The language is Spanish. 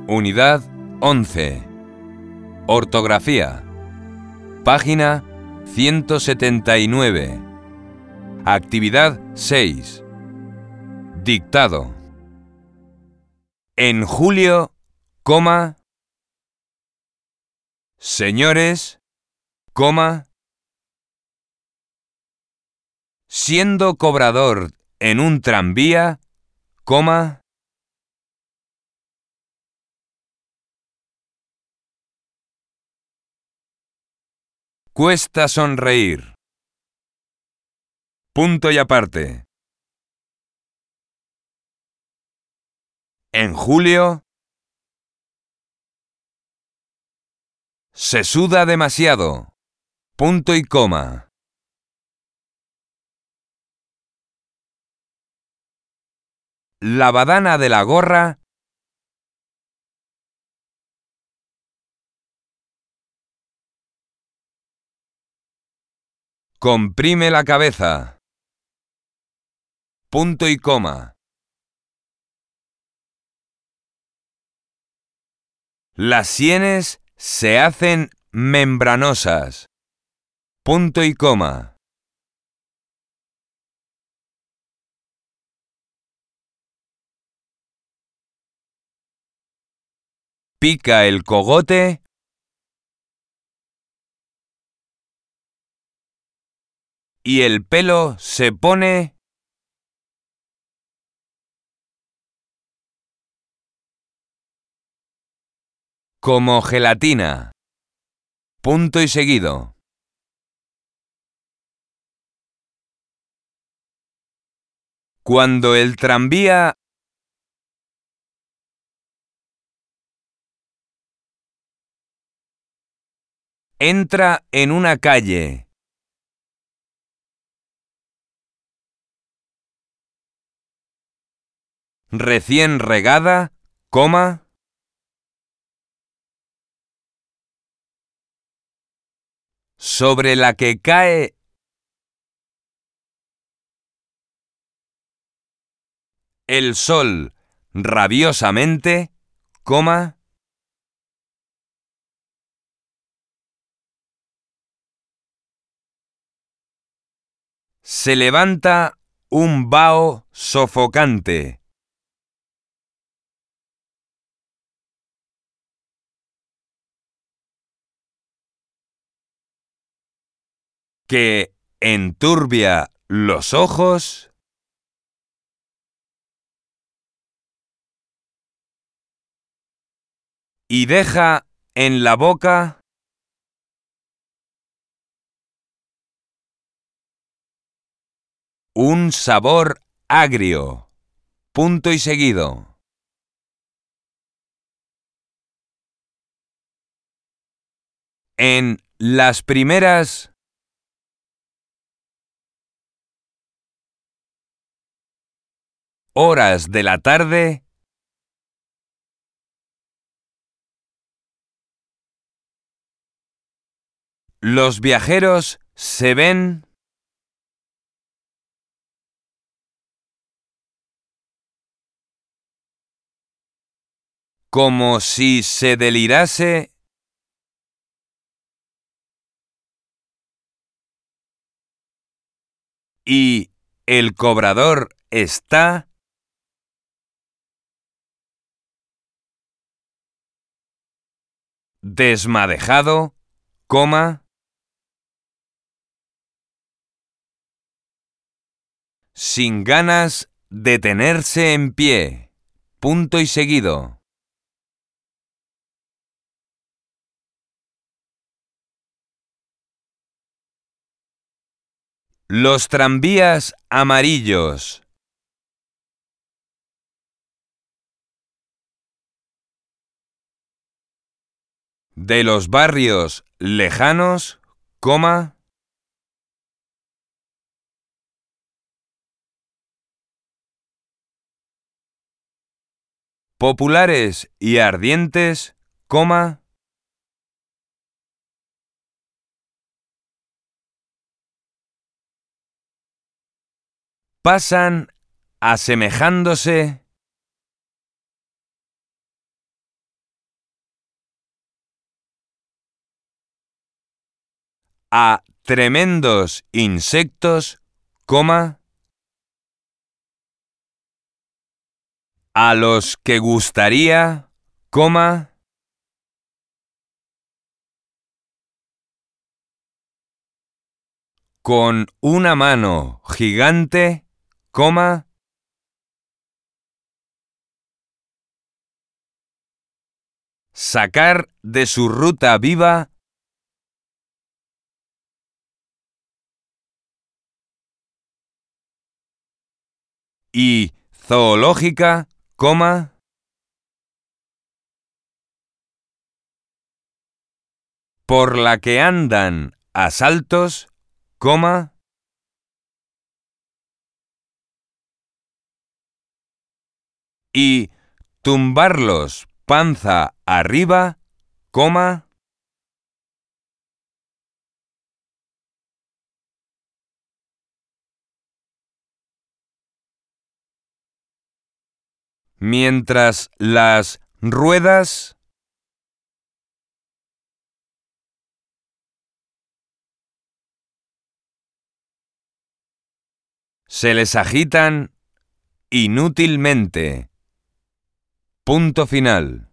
Unidad 11. Ortografía. Página 179. Actividad 6. Dictado. En julio, coma, señores, coma, siendo cobrador en un tranvía, coma, cuesta sonreír. Punto y aparte. En julio, se suda demasiado. Punto y coma. La badana de la gorra comprime la cabeza. Punto y coma. Las sienes se hacen membranosas. Punto y coma. Pica el cogote y el pelo se pone como gelatina. Punto y seguido. Cuando el tranvía entra en una calle recién regada, coma, sobre la que cae el sol rabiosamente, coma, se levanta un vaho sofocante. Que enturbia los ojos y deja en la boca un sabor agrio. Punto y seguido. En las primeras horas de la tarde, los viajeros se ven como si se delirase y el cobrador está desmadejado, coma, sin ganas de tenerse en pie. Punto y seguido. Los tranvías amarillos de los barrios lejanos, coma, populares y ardientes, coma, pasan asemejándose a tremendos insectos, coma, a los que gustaría, coma, con una mano gigante, coma, sacar de su ruta viva y zoológica, coma, por la que andan a saltos, coma, y tumbarlos panza arriba, coma, mientras las ruedas se les agitan inútilmente. Punto final.